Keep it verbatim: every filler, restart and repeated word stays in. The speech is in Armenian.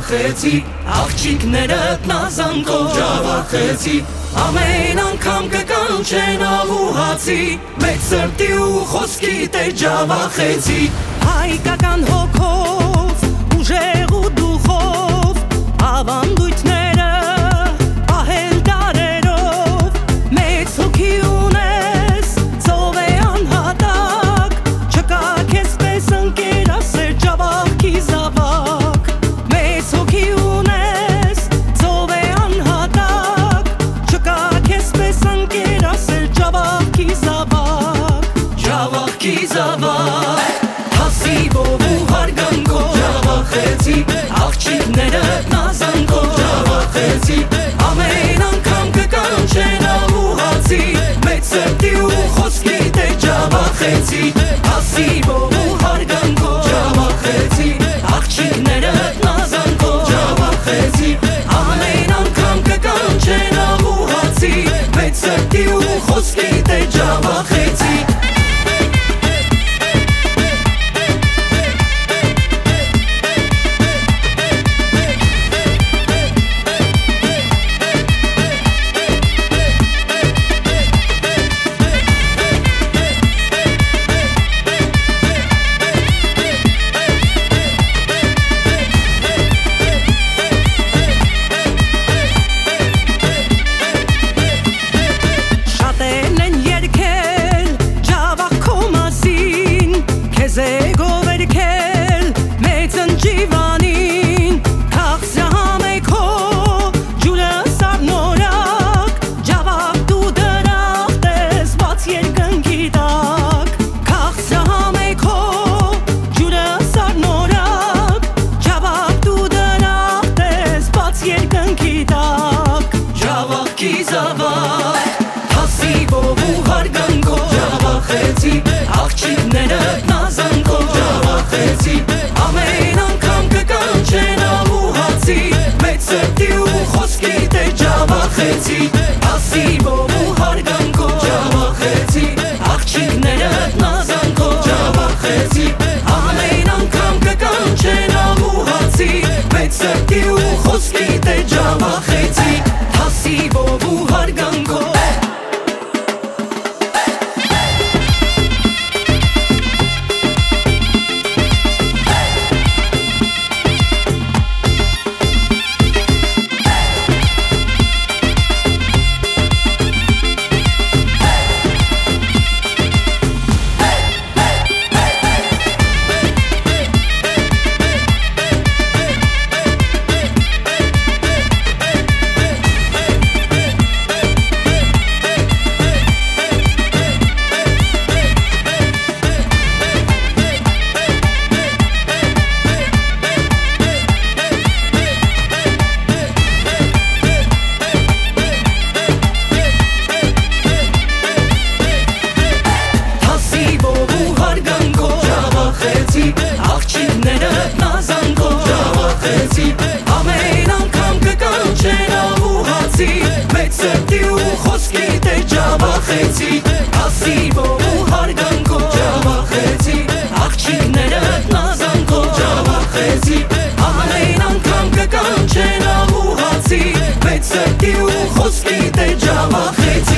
ջավախեցի, աղջիկներըդ նազանքով ջավախեցի, ամեն անգամ կկանչեն աղուհացի, մեծ սրտի ու խոսքի տեր ջավախեցի, հայկական հոգով, ուժեղ ու դուխով, ավանդույթները ահել դարերով, մեծ հոգի ունես, ծով է անհատակ, չկա քեզ պես ընկեր ասեր ջավախքի զավակ, մեծ հոգի ունես, ծով է անհատակ, չկա քեզ պես ընկեր ասեր ջավախքի զավակ, ջավախքի զավակ, հասիվով ու հարգանքով ջավախեցի, աղջիկներըդ նազանքով ջավախեցի, ամեն անգամ կկանչեն աղուհացի, մեծ սրտի ու խոսքի տեր ջավախեցի, հասիվով ու հարգանքով ջավախեցի, աղջիկներըդ նազանքով ջավախեցի, ամեն անգամ կկանչեն աղուհացի, մեծ սրտի ու խոսքի տեր ջավախեցի. Աղջիկներըդ նազանքով ջավախեցի, ամեն անգամ կկանչեն աղուհացի, մեծ սրտի ու խոսքի տեր ջավախեցի, հասիվով ու հարգանքով ջավախեցի, աղջիկներըդ նազանքով ջավախեցի, ամեն անգամ կկանչեն աղուհացի, մեծ սրտի ու խոսքի տեր ջավախեցի, հասիվով ու հարգանքով. Աղջիկներըդ նազանքով ջավախեցի, ամեն անգամ կկանչեն աղուհացի, մեծ սրտի ու խոսքի տեր ջավախեցի, հասիվով ու հարգանքով ջավախեցի, աղջիկներըդ նազանքով ջավախեցի, ամեն անգամ կկանչեն աղուհացի, մեծ սրտի ու խոսքի տեր ջավախեցի.